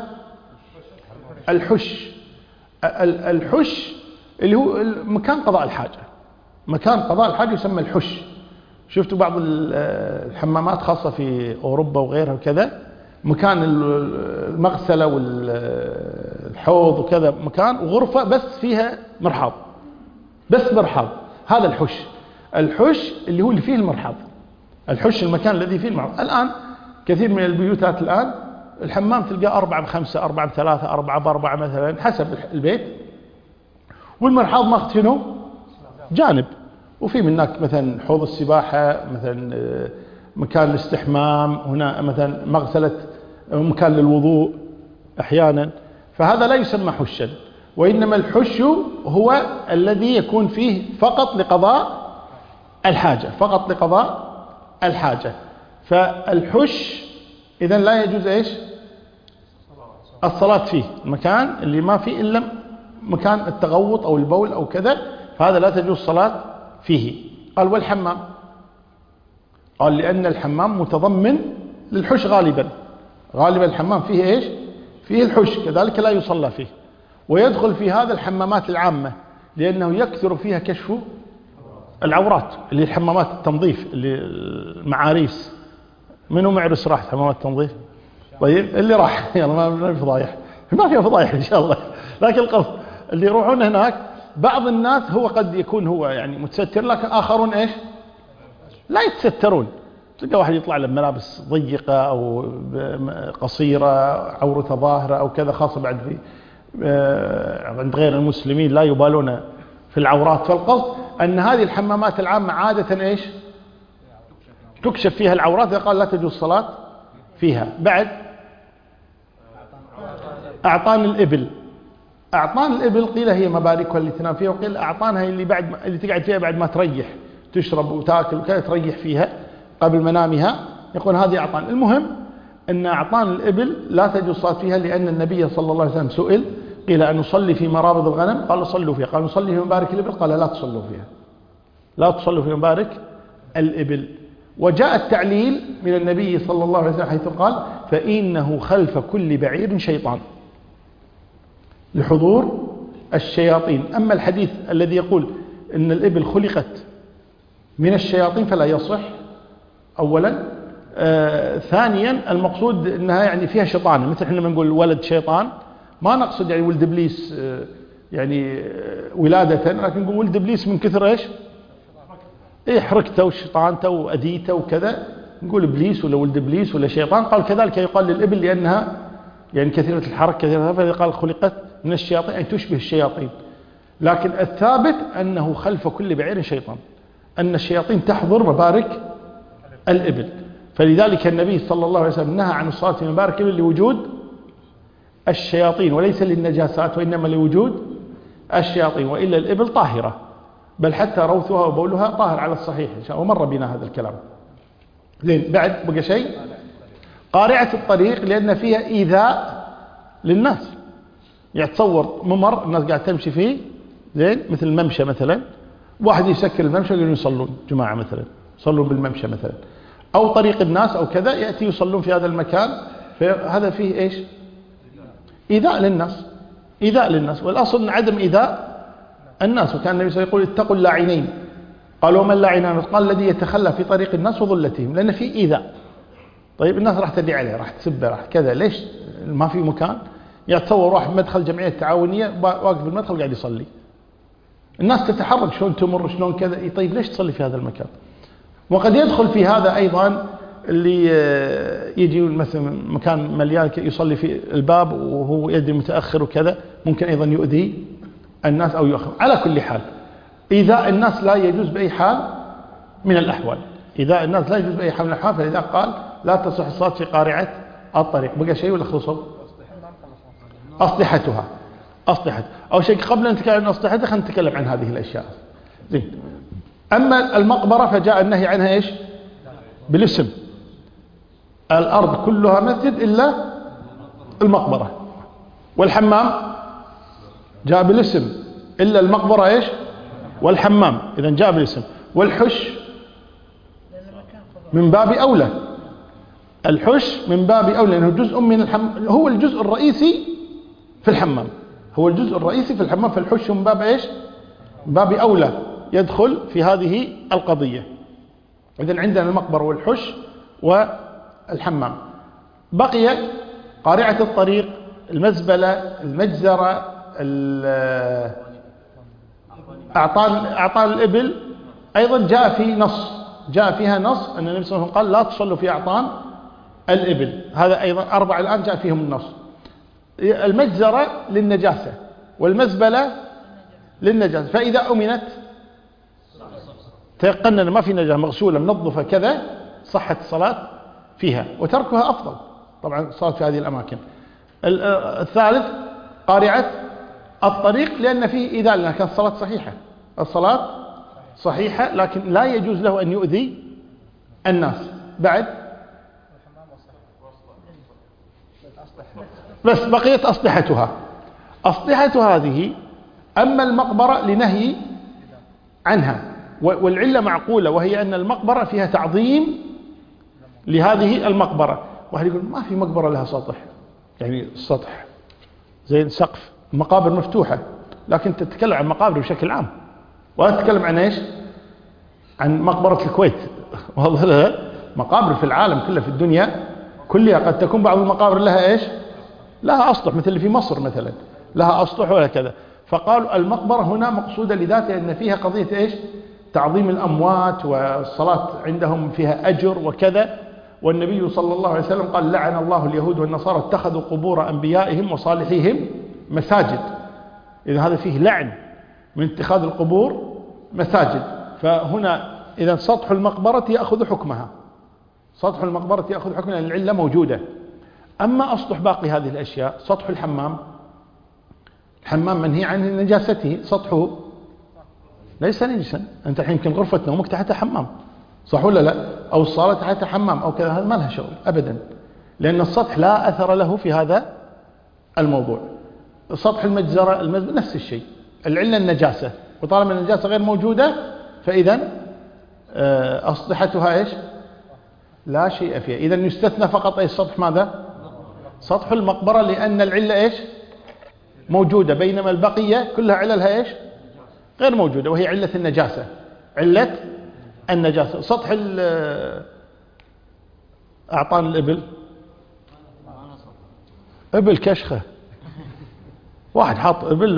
الحش. الحش اللي هو مكان قضاء الحاجة، مكان قضاء الحاجة يسمى الحش. شفتوا بعض الحمامات خاصة في أوروبا وغيرها وكذا، مكان المغسلة والحوض وكذا، مكان وغرفة بس فيها مرحاض، بس مرحاض، هذا الحش. الحش اللي هو اللي فيه المرحاض، الحش المكان الذي فيه المرحاض. الآن كثير من البيوتات الآن الحمام تلقاه 4 ب5 4 ب3 4 ب4 مثلا حسب البيت، والمرحاض ماخذ شنو؟ جانب. وفي منك مثلا حوض السباحة، مثلا مكان الاستحمام، هنا مثلا مغسلة، مكان للوضوء أحيانا. فهذا لا يسمى حشا، وإنما الحش هو الذي يكون فيه فقط لقضاء الحاجة، فقط لقضاء الحاجة. فالحش إذن لا يجوز إيش؟ الصلاة فيه، المكان اللي ما فيه إلا مكان التغوط أو البول أو كذا، فهذا لا تجوز الصلاة فيه. قال والحمام، قال لأن الحمام متضمن للحش غالبا، غالبا الحمام فيه إيش؟ فيه الحش، كذلك لا يصلى فيه. ويدخل في هذا الحمامات العامة، لأنه يكثر فيها كشف العورات، اللي الحمامات التنظيف، اللي المعاريس. منو معرس راح حمامات التنظيف؟ طيب اللي راح، يلا ما في فضايح، ما فيها فضايح إن شاء الله. لكن القصد اللي يروحون هناك، بعض الناس هو قد يكون هو يعني متستر، لكن آخرون إيش؟ لا يتسترون. تلقى واحد يطلع له ملابس ضيقة أو قصيرة، عورته ظاهرة أو كذا، خاصة بعد في عند غير المسلمين لا يبالون في العورات. فالقصد أن هذه الحمامات العامة عادة إيش؟ تكشف فيها العورات، قال لا تجوز الصلاة فيها. بعد أعطان الإبل. أعطان الإبل قيل هي مباركها اللي تنام فيها، وقيل أعطانها اللي تقعد فيها بعد ما تريح، تشرب وتاكل وكذا، تريح فيها قبل منامها، يقول هذه أعطان. المهم أن أعطان الإبل لا تجوز الصلاة فيها، لأن النبي صلى الله عليه وسلم سئل، قيل أن نصلي في مرابض الغنم، قال صلوا فيها. قال نصلي في مبارك الإبل، قال لا تصلوا فيها، لا تصلوا في مبارك الإبل. وجاء التعليل من النبي صلى الله عليه وسلم حيث قال فإنه خلف كل بعير شيطان، لحضور الشياطين. أما الحديث الذي يقول إن الإبل خلقت من الشياطين فلا يصح أولا. ثانيا المقصود أنها يعني فيها شيطان، مثل احنا بنقول ولد شيطان، ما نقصد يعني ولد إبليس يعني ولادة، لكن نقول ولد إبليس من كثر إيش؟ حركته وشيطانته وأديته وكذا، نقول إبليس ولا ولد إبليس ولا شيطان. قال كذلك يقال للإبل لأنها يعني كثيرة الحركة كثيرة، فقال خلقت من الشياطين أي تشبه الشياطين. لكن الثابت أنه خلف كل بعير شيطان، أن الشياطين تحضر مبارك الإبل. فلذلك النبي صلى الله عليه وسلم نهى عن الصلاة في مبارك الإبل لوجود الشياطين، وليس للنجاسات، وإنما لوجود الشياطين. وإلا الإبل طاهرة، بل حتى روثها وبولها طاهر على الصحيح إن شاء الله، ومر بنا هذا الكلام. زين، بعد بقى شيء قارعة الطريق، لأن فيها إيذاء للناس. يعني تصور ممر الناس قاعد تمشي فيه، زين، مثل الممشى مثلا، واحد يسكر الممشى يقولون يصلون جماعة مثلا، يصلون بالممشى مثلا، أو طريق الناس أو كذا، يأتي يصلون في هذا المكان، فهذا فيه إيش؟ إيذاء للناس، إيذاء للناس. والأصل عدم إيذاء الناس. وكان النبي صلى الله عليه وسلم يقول اتقوا اللاعنين. قالوا وما اللاعنان؟ قال الذي يتخلى في طريق الناس وظلتهم، لأن في إيذاء. طيب الناس راح تدعي عليه، راح تسبه، راح كذا، ليش ما في مكان؟ يتصور واحد مدخل جمعية تعاونية واقف بالمدخل قاعد يصلي، الناس تتحرك شلون تمر شلون كذا، طيب ليش تصلي في هذا المكان؟ وقد يدخل في هذا أيضا اللي يجي مثلا مكان مليان يصلي في الباب وهو يدري متأخر وكذا، ممكن أيضا يؤذي الناس أو يؤخر. على كل حال إيذاء الناس لا يجوز بأي حال من الأحوال، إيذاء الناس لا يجوز بأي حال من الأحوال. فلذا قال لا تصح الصلاة في قارعة الطريق. بقى شيء ولا خلصوا؟ أصلحتها، أصلحت أو شيء. قبل أن نتكلم عن أصلحتها خلينا نتكلم عن هذه الأشياء. زين. أما المقبرة فجاء النهي عنها إيش؟ بالاسم. الأرض كلها مسجد إلا المقبرة. والحمام جاء بالاسم إلا المقبرة إيش؟ والحمام، إذن جاء بالاسم. والحش من باب أولى، الحش من باب أولى لأنه جزء من هو الجزء الرئيسي في الحمام، هو الجزء الرئيسي في الحمام، فالحش من باب إيش؟ من باب أولى يدخل في هذه القضية. إذن عندنا المقبرة والحش والحمام. بقي قارعة الطريق، المزبلة، المجزرة، أعطان الإبل، أيضا جاء فيها نص أن النبي صلى الله عليه وسلم قال لا تصلوا في أعطان الإبل، هذا أيضا 4 الآن جاء فيهم النص. المجزرة للنجاسة والمزبلة للنجاسة، فإذا أمنت تيقنا ما في نجاسة، مغسولة منظفة كذا، صحت الصلاة فيها، وتركها أفضل طبعا الصلاة في هذه الأماكن. الثالث قارعة الطريق لأن فيه إذا لأن كانت الصلاة صحيحة، الصلاة صحيحة لكن لا يجوز له أن يؤذي الناس. بعد بس بقيت أسطحتها هذه. أما المقبرة لنهي عنها، والعلة معقولة، وهي أن المقبرة فيها تعظيم لهذه المقبرة. واحد يقول ما في مقبرة لها سطح، يعني السطح زي السقف، المقابر مفتوحة، لكن تتكلم عن مقابر بشكل عام، ولا تتكلم عن إيش؟ عن مقبرة الكويت. والله مقابر في العالم كله، في الدنيا كلها، قد تكون بعض المقابر لها إيش؟ لها أسطح، مثل اللي في مصر مثلا لها أسطح ولا كذا. فقالوا المقبرة هنا مقصودة لذاتها أن فيها قضية إيش؟ تعظيم الأموات، والصلاة عندهم فيها أجر وكذا. والنبي صلى الله عليه وسلم قال لعن الله اليهود والنصارى اتخذوا قبور أنبيائهم وصالحيهم مساجد. إذا هذا فيه لعن من اتخاذ القبور مساجد. فهنا إذا سطح المقبرة يأخذ حكمها، سطح المقبرة يأخذ حكمها لأن العلة موجودة. أما أسطح باقي هذه الأشياء، سطح الحمام منهي عن نجاسته، سطحه ليس نجسا. أنت الحين يمكن غرفة نومك تحت حمام، صح ولا لا؟ أو الصالة تحت حمام أو كذا، هذا ما لها شغل أبدا، لأن السطح لا أثر له في هذا الموضوع. سطح المجزرة نفس الشيء، العلة النجاسة، وطالما النجاسة غير موجودة فإذا أسطحتها إيش؟ لا شيء فيها. إذا يستثنى فقط أي سطح ماذا؟ سطح المقبرة، لأن العلة إيش؟ موجودة، بينما البقية كلها عللها إيش؟ غير موجودة، وهي علة النجاسة، علة النجاسة. سطح أعطان الإبل، إبل كشخة، واحد حاط إبل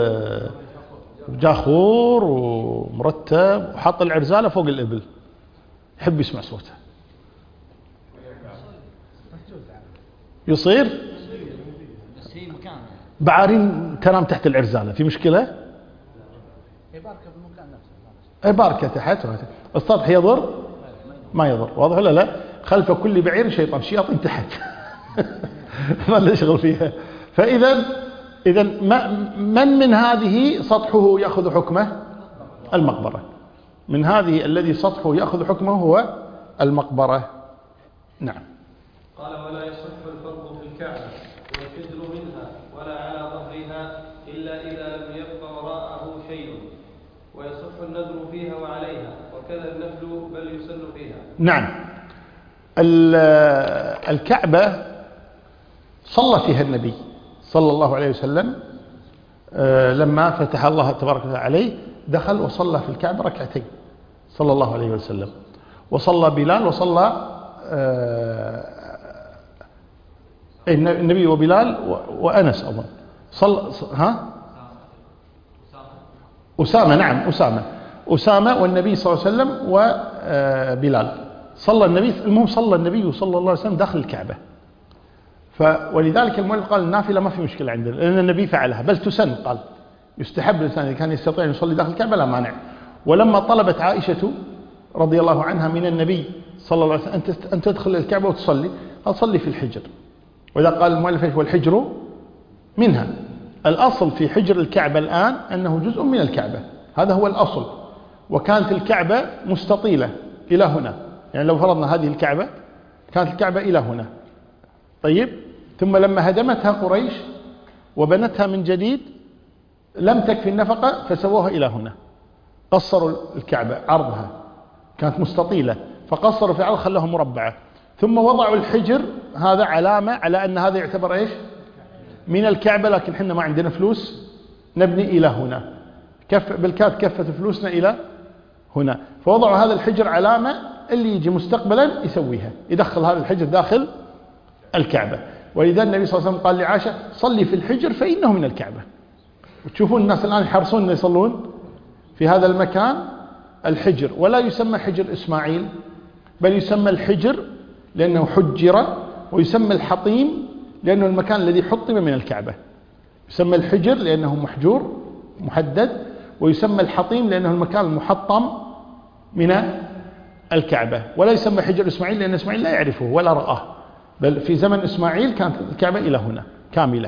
بجاخور ومرتب وحط العرزالة فوق الإبل، يحب يسمع صوته، يصير بعارين تنام تحت العرزالة، في مشكلة؟ باركة تحت. السطح يضر؟ ما يضر، واضح ولا لا؟ خلف كل بعير شياطين تحت ما له شغل فيها. فإذا من هذه سطحه يأخذ حكمه؟ المقبرة. من هذه الذي سطحه يأخذ حكمه هو المقبرة. نعم. قال ولا يصح الفرض في الكعبة والحجر منها ولا على ظهرها إلا إذا لم يبق وراءه شيء، ويصح النذر فيها وعليها، وكذا النفل بل يسن فيها. نعم. الكعبة صلى فيها النبي صلى الله عليه وسلم لما فتح الله تبارك وتعالى عليه، دخل وصلى في الكعبة ركعتين صلى الله عليه وسلم، وصلى بلال، وصلى النبي وبلال وأنس أظن أسامة. نعم أسامة والنبي صلى الله عليه وسلم وبلال. صلى النبي، المهم صلى النبي صلى الله عليه وسلم داخل الكعبة. ولذلك المؤلف قال النافلة ما في مشكلة عندنا، لأن النبي فعلها، بل تسن، قال يستحب الإنسان إذا كان يستطيع أن يصلي داخل الكعبة لا مانع. ولما طلبت عائشة رضي الله عنها من النبي صلى الله عليه وسلم أن تدخل الكعبة وتصلي، قال صلي في الحجر. وإذا قال المؤلف والحجر منها، الأصل في حجر الكعبة الآن أنه جزء من الكعبة، هذا هو الأصل. وكانت الكعبة مستطيلة إلى هنا، يعني لو فرضنا هذه الكعبة كانت الكعبة إلى هنا، طيب، ثم لما هدمتها قريش وبنتها من جديد لم تكفي النفقة فسووها إلى هنا، قصروا الكعبة عرضها، كانت مستطيلة، فقصروا في العرض خلوها مربعة، ثم وضعوا الحجر هذا علامة على أن هذا يعتبر إيش من الكعبة، لكن حنا ما عندنا فلوس نبني إلى هنا، بالكاد كفة فلوسنا إلى هنا، فوضعوا هذا الحجر علامة اللي يجي مستقبلا يسويها، يدخل هذا الحجر داخل الكعبة. ولذا النبي صلى الله عليه وسلم قال لعائشة صلي في الحجر فإنه من الكعبة. وتشوفون الناس الآن يحرصون أن يصلون في هذا المكان الحجر، ولا يسمى حجر إسماعيل بل يسمى الحجر لأنه حجر، ويسمى الحطيم لأنه المكان الذي حطم من الكعبة. يسمى الحجر لأنه محجور محدد، ويسمى الحطيم لأنه المكان المحطم من الكعبة. ولا يسمى حجر إسماعيل لأن إسماعيل لا يعرفه ولا رآه، بل في زمن إسماعيل كانت الكعبة إلى هنا كاملة.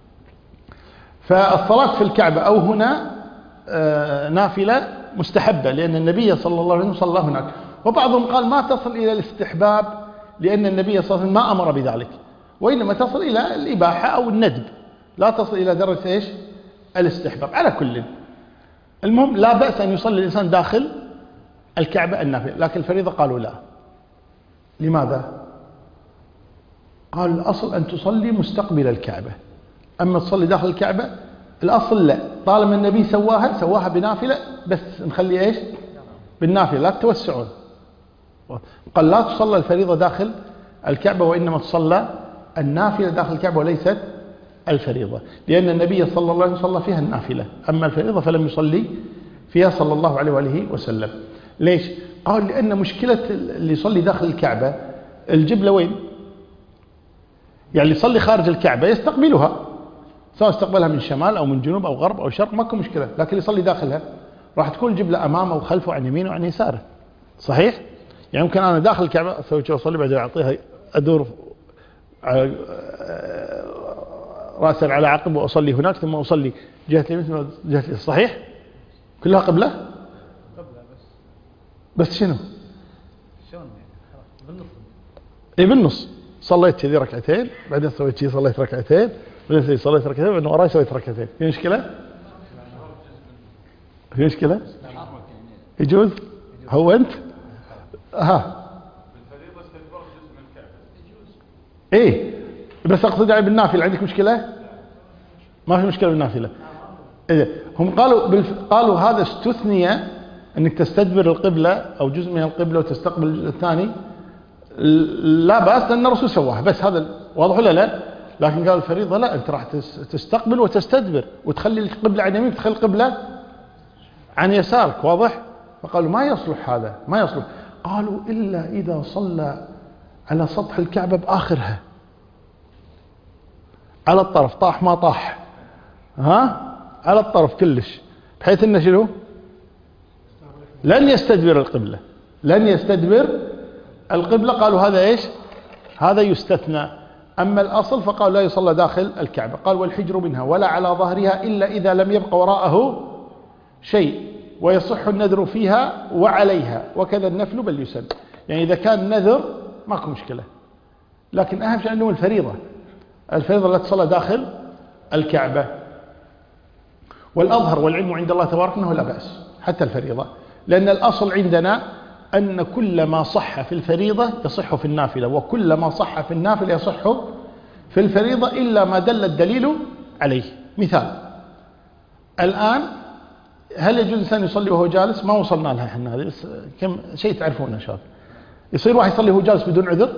فالصلاة في الكعبة أو هنا نافلة مستحبة، لأن النبي صلى الله عليه وسلم صلى هناك. وبعضهم قال ما تصل إلى الاستحباب لأن النبي صلى الله عليه وسلم ما أمر بذلك، وإنما تصل إلى الإباحة أو الندب، لا تصل إلى درجة إيش الاستحباب. على كل المهم لا بأس أن يصلي الإنسان داخل الكعبة النافلة، لكن الفريضة قالوا لا. لماذا؟ قال الأصل أن تصلي مستقبل الكعبة، أما تصلي داخل الكعبة الأصل لا، طالما النبي سواها بنافلة بس نخلي إيش بالنافلة، لا تتوسعون. قال لا تصلى الفريضة داخل الكعبة، وإنما تصلى النافلة داخل الكعبة وليست الفريضة، لأن النبي صلى الله عليه وسلم صلى فيها النافلة، أما الفريضة فلم يصلي فيها صلى الله عليه وآله وسلم. ليش؟ قال لأن مشكلة اللي يصلي داخل الكعبة الجبلة وين؟ يعني اللي يصلي خارج الكعبة يستقبلها، سواء استقبلها من شمال أو من جنوب أو غرب أو شرق ماكو مشكلة، لكن اللي يصلي داخلها راح تكون الجبلة أمامه وخلفه عن يمينه وعن يساره. صحيح؟ يعني ممكن أنا داخل الكعبة أسوي شيء أصلي بعدين أعطيها أدور رأسا على عقب وأصلي هناك ثم أصلي جهة اليمين ثم جهة اليسار. صحيح؟ كلها قبلة بس شنو؟ بالنص. إيه بالنص، صليت كذي ركعتين بعدين سويت شيء صليت ركعتين بعدين صليت ركعتين بعدين وراي سويت ركعتين. في مشكلة؟ في مشكلة؟ يجوز؟ هو أنت؟ ها ايه بس اقصد يعني بالنافلة عندك مشكلة؟ ما في مشكلة بالنافلة. إيه؟ هم قالوا هذا استثني انك تستدبر القبلة او جزء من القبلة وتستقبل الجزء الثاني، لا بأس لأن الرسول سواها، بس هذا واضح ولا لا؟ لكن قال الفريضة لا، انت راح تستقبل وتستدبر وتخلي القبلة عن يمينك وتخلي القبلة عن يسارك. واضح؟ فقالوا ما يصلح هذا، ما يصلح. قالوا إلا إذا صلى على سطح الكعبة بآخرها على الطرف، طاح ما طاح، ها على الطرف كلش، بحيث انه شنو لن يستدبر القبلة، لن يستدبر القبلة. قالوا هذا ايش؟ هذا يستثنى. اما الاصل فقالوا لا يصلى داخل الكعبة. قال والحجر منها ولا على ظهرها الا اذا لم يبق وراءه شيء، ويصح النذر فيها وعليها وكذا النفل بل يسن. يعني اذا كان نذر ماكو مشكلة، لكن اهم شيء انه الفريضة لا تصلى داخل الكعبة. والأظهر والعلم عند الله تبارك أنه لا بأس حتى الفريضة، لأن الأصل عندنا أن كل ما صح في الفريضة يصح في النافلة، وكل ما صح في النافلة يصح في الفريضة إلا ما دل الدليل عليه. مثال الآن هل يجوز الإنسان يصلي وهو جالس؟ ما وصلنا لها احنا، هذه بس كم شيء تعرفونه إن شاء الله. يصير واحد يصلي وهو جالس بدون عذر؟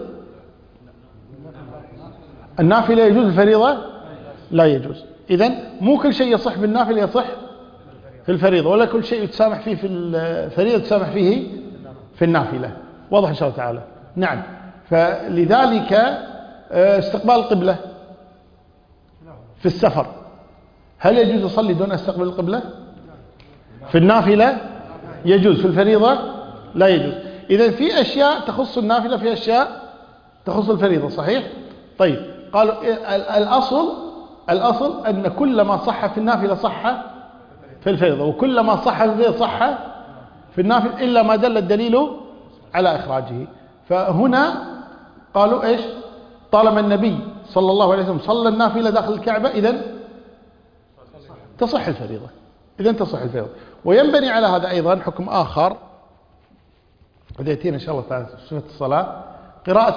النافلة يجوز، الفريضة لا يجوز. إذن مو كل شيء يصح بالنافلة يصح في الفريضة، ولا كل شيء يتسامح فيه في الفريضة يتسامح فيه في النافلة. واضح إن شاء الله تعالى؟ نعم. فلذلك استقبال القبلة في السفر، هل يجوز أصلي دون أستقبل القبلة؟ في النافلة يجوز، في الفريضة لا يجوز. إذن في أشياء تخص النافلة، في أشياء تخص الفريضة. صحيح؟ طيب قالوا الأصل أن كل ما صح في النافلة صح في الفريضة، وكل ما صح في الفريضة صح في النافلة إلا ما دل الدليل على إخراجه. فهنا قالوا إيش؟ طالما النبي صلى الله عليه وسلم صلى النافلة داخل الكعبة إذن تصح الفريضة، وينبني على هذا أيضا حكم آخر قد يأتينا إن شاء الله تعالى صفة الصلاة. قراءة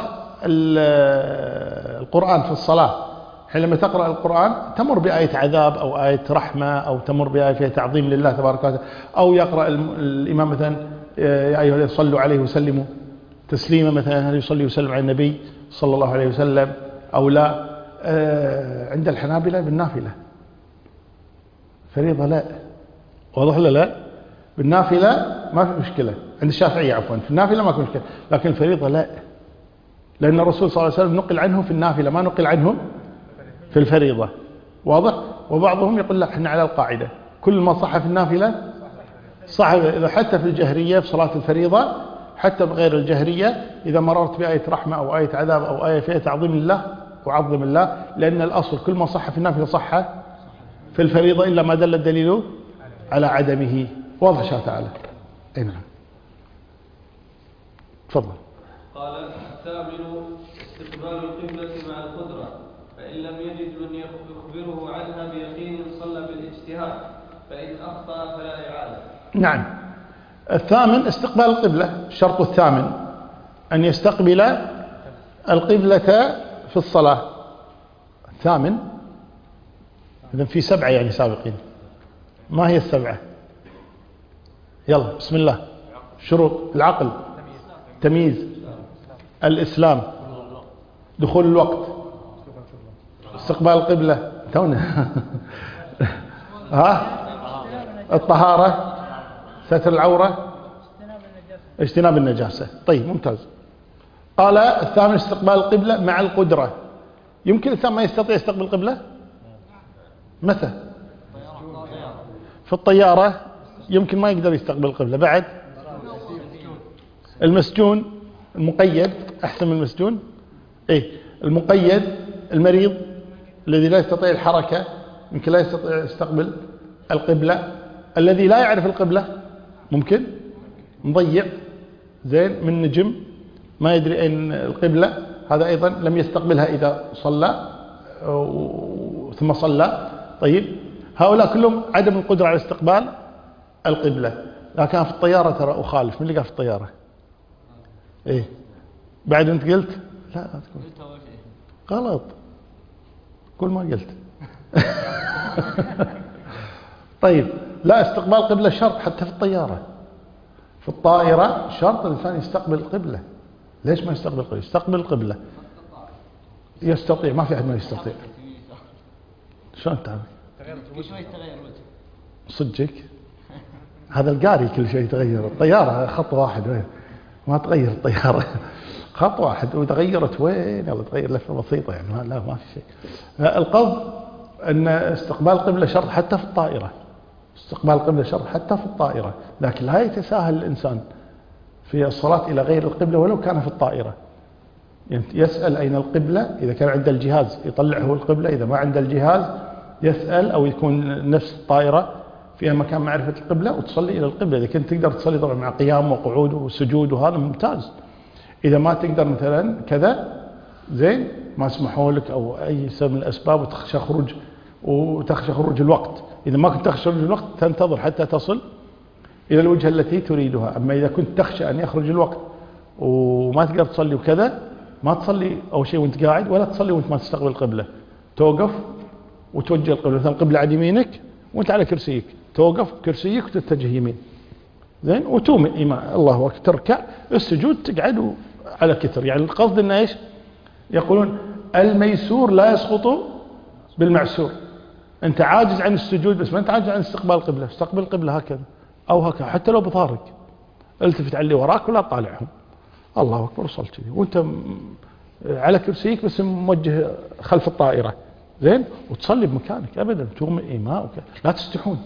القرآن في الصلاة، حينما تقرأ القرآن تمر بآية عذاب أو آية رحمة أو تمر بآية فيها تعظيم لله تبارك وتعالى، أو يقرأ الإمام مثلا يا أيها الذين صلوا عليه وسلموا تسليما، مثلا هل يصلي ويسلم على النبي صلى الله عليه وسلم أو لا. عند الحنابلة بالنافلة، فريضة لا. واضح ولا لا؟ بالنافلة ما في مشكلة، عند الشافعية عفوا في النافلة ما في مشكلة، لكن الفريضة لا، لأن الرسول صلى الله عليه وسلم نقل عنه في النافلة ما نقل عنه في الفريضة. واضح؟ وبعضهم يقول لا احنا على القاعدة كل ما صح في النافلة صح، إذا حتى في الجهرية في صلاة الفريضة، حتى بغير الجهرية إذا مررت بآية رحمة أو آية عذاب أو آية فيها تعظيم الله وعظم الله، لأن الأصل كل ما صح في النافلة صح في الفريضة إلا ما دل الدليل على عدمه. واضح إن شاء الله تعالى. أي نعم. تفضل. قال الثامن استقبال القبلة مع القدرة، فإن لم يجد من يخبره عنها بيقين صلى بالاجتهاد، فإن أخطأ فلا إعادة. نعم. الثامن استقبال القبلة، الشرط الثامن أن يستقبل القبلة في الصلاة. الثامن إذن في 7 يعني سابقين. ما هي ال7؟ يلا بسم الله. شروط: العقل، تمييز، الإسلام، دخول الوقت، استقبال القبلة تونا الطهارة، ستر العورة، اجتناب النجاسة. طيب ممتاز. قال الثامن استقبال القبلة مع القدرة. يمكن الإنسان ما يستطيع يستقبل القبلة؟ متى؟ في الطيارة يمكن ما يقدر يستقبل القبلة. بعد المسجون، المقيد أحسن من المسجون، إيه المقيد، المريض الذي لا يستطيع الحركة يمكن لا يستطيع يستقبل القبلة، الذي لا يعرف القبلة ممكن، مضيع زين من نجم ما يدري أين القبلة، هذا أيضا لم يستقبلها إذا صلى ثم صلى. طيب هؤلاء كلهم عدم القدرة على استقبال القبلة. لكن في الطيارة ترى أخالف. من اللي قال في الطيارة؟ إيه بعد أنت قلت لا تقول غلط، كل ما قلت طيب لا، استقبال القبلة شرط حتى في الطيارة. في الطائرة شرط الإنسان يستقبل القبلة. ليش ما يستقبل القبلة؟ يستقبل القبلة يستطيع، ما في أحد ما يستطيع. شلون تعرف؟ صدقك هذا القاري كل شيء يتغير. الطيارة خط واحد ما تغير الطيارة خط واحد، وتغيرت وين يلا تغير لفة بسيطة يعني لا ما في شيء. القصد أن استقبال القبلة شرط حتى في الطائرة. استقبال القبلة شرط حتى في الطائرة، لكن لا يتساهل الإنسان في الصلاة إلى غير القبلة ولو كان في الطائرة. يعني يسأل أين القبلة، إذا كان عند الجهاز يطلعه القبلة، إذا ما عند الجهاز يسأل، أو يكون نفس الطائرة فيها مكان معرفة القبلة وتصلي إلى القبلة. إذا كنت تقدر تصلي طبعا مع قيام وقعود وسجود وهذا ممتاز. إذا ما تقدر مثلا كذا زين ما سمحوا لك أو أي سبب من الأسباب وتخشى خروج الوقت، إذا ما كنت تخشى خروج الوقت تنتظر حتى تصل إلى الوجهة التي تريدها. أما إذا كنت تخشى أن يخرج الوقت وما تقدر تصلي وكذا، ما تصلي أول شيء وانت قاعد، ولا تصلي وانت ما تستقبل القبلة. توقف وتوجه القبلة، مثلا القبلة عن يمينك وانت على كرسيك، توقف كرسيك وتتجه يمين زين، وتوم إيمان الله أكبر، تركع. السجود تقعد على كتر. يعني القصد إنه إيش؟ يقولون الميسور لا يسقط بالمعسور. أنت عاجز عن السجود بس ما أنت عاجز عن استقبال القبلة. استقبل القبلة هكذا أو هكذا، حتى لو بظهرك التفت على اللي وراك ولا تطالعهم. الله أكبر وصلت كذي وأنت على كرسيك بس موجه خلف الطائرة زين، وتصلي بمكانك أبدا، توم إيماء وكذا. لا تستحون،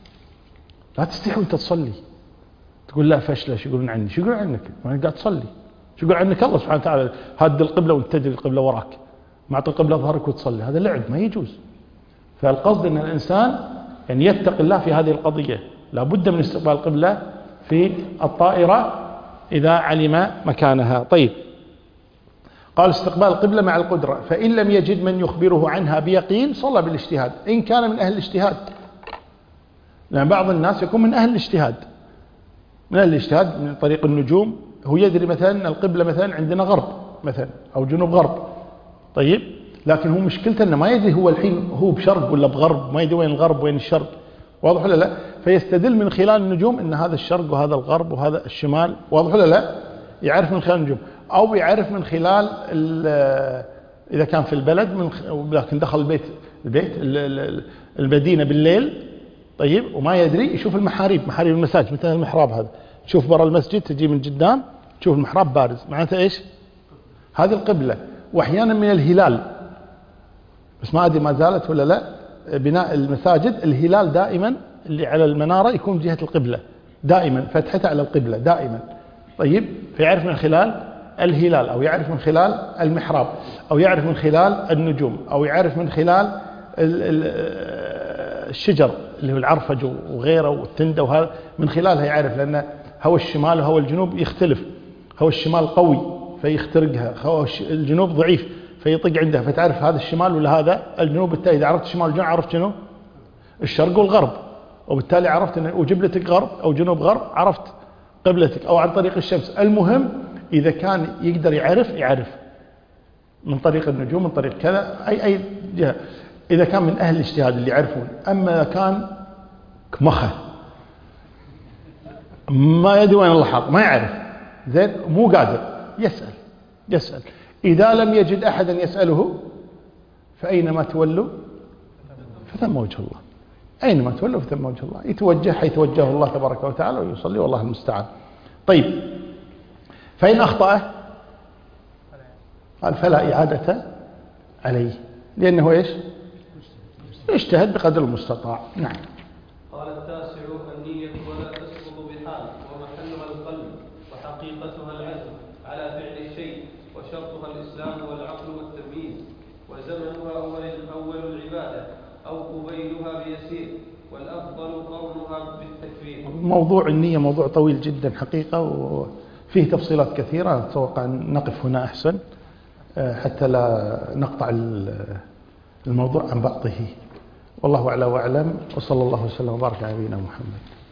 لا تستحون تصلي تقول لا فشلة. شو يقولون عني؟ شو يقولون عنك؟ ما أنت قاعد تصلي. شو يقول عنك؟ الله سبحانه وتعالى هاد القبلة وانت تدري القبلة وراك، معطي القبلة ظهرك وتصلي، هذا لعب ما يجوز. فالقصد أن الإنسان يعني يتقي الله في هذه القضية. لا بد من استقبال القبلة في الطائرة إذا علم مكانها. طيب قال استقبال القبلة مع القدرة، فإن لم يجد من يخبره عنها بيقين صلى بالاجتهاد إن كان من أهل الاجتهاد. لأن بعض الناس يكون من أهل الاجتهاد، من أهل الاجتهاد من طريق النجوم هو يدري مثلا القبلة مثلا عندنا غرب مثلا أو جنوب غرب، طيب، لكن هو مشكلته أنه ما يدري هو الحين هو بشرق ولا بغرب، ما يدري وين الغرب وين الشرق، واضح ولا لا؟ فيستدل من خلال النجوم أن هذا الشرق وهذا الغرب وهذا الشمال، واضح ولا لا؟ يعرف من خلال النجوم، أو يعرف من خلال إذا كان في البلد لكن دخل البيت المدينة بالليل، طيب، وما يدري، يشوف محاريب المساجد مثل المحراب هذا، تشوف برا المسجد تجي من قدام تشوف المحراب بارز، معناته ايش؟ هذه القبلة. واحيانا من الهلال، بس ما ادري ما زالت ولا لا، بناء المساجد الهلال دائما اللي على المنارة يكون جهة القبلة دائما، فتحته على القبلة دائما، طيب، فيعرف من خلال الهلال، او يعرف من خلال المحراب، او يعرف من خلال النجوم، او يعرف من خلال الشجر اللي هو العرفج وغيره والتندة، وهذا من خلالها يعرف، لأن هو الشمال وهو الجنوب يختلف، هو الشمال قوي فيخترقها، هو الجنوب ضعيف فيطق عندها، فتعرف هذا الشمال ولا هذا الجنوب، بالتالي إذا عرفت الشمال والجنوب عرفت شنو؟ الشرق والغرب، وبالتالي عرفت أن وجبلتك غرب أو جنوب غرب، عرفت قبلتك، أو عن طريق الشمس. المهم إذا كان يقدر يعرف من طريق النجوم، من طريق كذا، أي جهة، إذا كان من أهل الاجتهاد اللي يعرفون. أما كان كمخة ما يدري وين الله حاط، ما يعرف، زين، مو قادر، يسأل. إذا لم يجد أحدا يسأله فأينما تولوا فثم وجه الله، أينما تولوا فثم وجه الله، يتوجه حيث وجهه الله تبارك وتعالى ويصلي، والله المستعان. طيب، فإن أخطأ قال فلا إعادة عليه، لأنه إيش؟ اجتهد بقدر المستطاع. نعم. قال التاسع: النية ولا تسقط بحال، ومحلها القلب، وحقيقتها العزم على فعل الشيء، وشرطها الإسلام والعقل والتمييز، وزمنها أول العبادة أو قبيلها بيسير، والأفضل قرنها بالتكفير. موضوع النية موضوع طويل جدا حقيقة، وفيه تفصيلات كثيرة، أتوقع أن نقف هنا أحسن حتى لا نقطع الموضوع عن بعضه. والله أعلى وأعلم، وصلى الله وسلم وبارك على نبينا محمد.